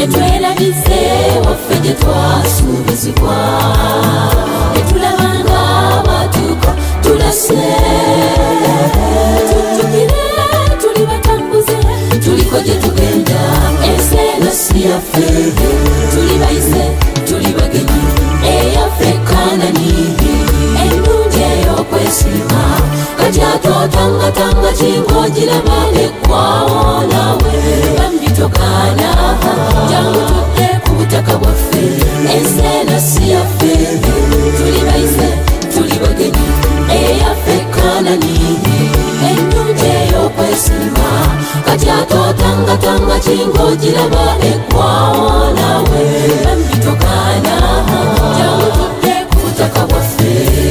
etwerabize waffe gye twasuubizibwa etulabanga abatuuka tulase tujjukire tuli batambuze tuliko gye tugenda ensi eno si yaffe tuli bayize tuli bagenyi eyaffe Kanani ennungi ey'okwesiima kati atootangatanga king'ogiraba eggwawo nawe bambi togaana jangu tudde ku butaka bwaffe ensi eno si yaffe tuli bayize tuli bagenyi eyaffe Kanani ennungi ey'okwesiima kati atootangatanga king'ogiraba eggwawo nawe bambi togaana jangu tudde ku butaka bwaffe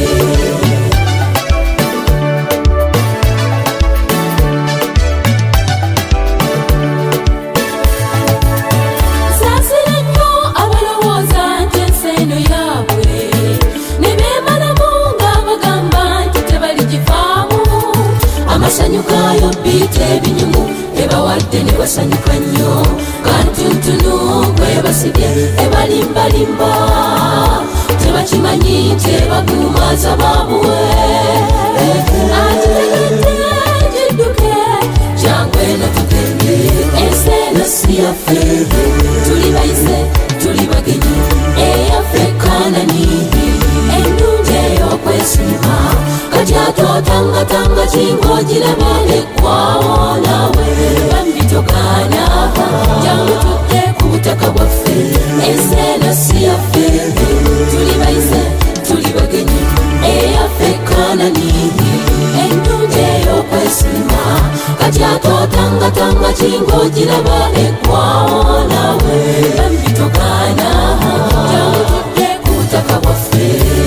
amasanyukayo biite ebinyumu ebawadde ne basanyuka nnyo kantuntunu kwebasibye ebalimbalimba tebakimanyi nti ebagumaza babuwe atitegedde gidduke jangu eno tugende ensi eno si yaffe tuli bayize tuli bagenyi eyaffe Kanani ennungi ey'okwesiima kati atootangatanga king'ogiraba eggwawo nawe bambi togaana jangu tudde ku butaka bwaffe ensi eno si yaffe tuli bayize tuli bagenyi eyaffe Kanani ennungi ey'okwesiima kati atootangatanga king'ogiraba eggwawo nawe bambi togaana jangu tudde ku butaka bwaffe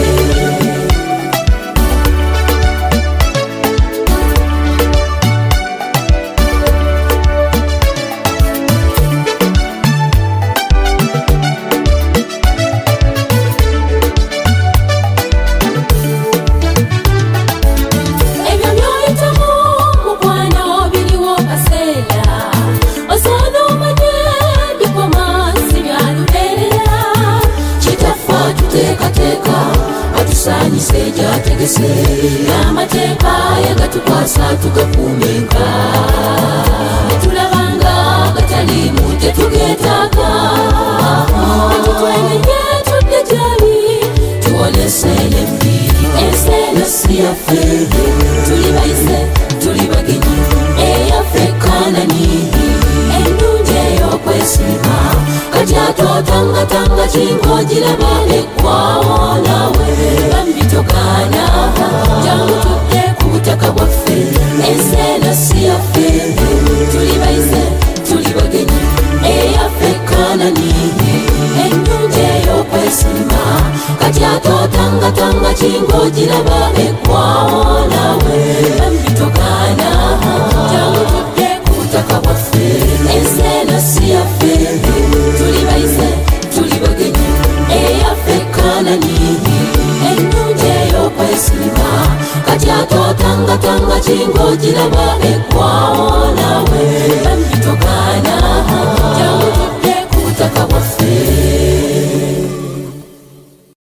atusaanyise gyategese n'amateeka yagatukwasa tugakuumenga netulabanga gataliimu tetugeetaaga netutwenenye tudde gyali tuwonese embi ensi eno si yaffe tuli bayize tuli bagenyi eyaffe Kanani ennungi ey'okwesiima kati atootangatanga king'ogiraba eggwawo nawe bambi togaana jangu tudde ku butaka bwaffe ensi eno si yaffe tuli bayize tuli bagenyi eyaffe Kanani ennungi ey'okwesiima kati atootangatanga king'ogiraba eggwawo nawe bambi togaana jangu tudde ku butaka bwaffe ensi eno si yaffe tuli bayize tuli bagenyi eyaffe Kanani ennungi ey'okwesiima kati atootangatanga king'ogiraba eggwawo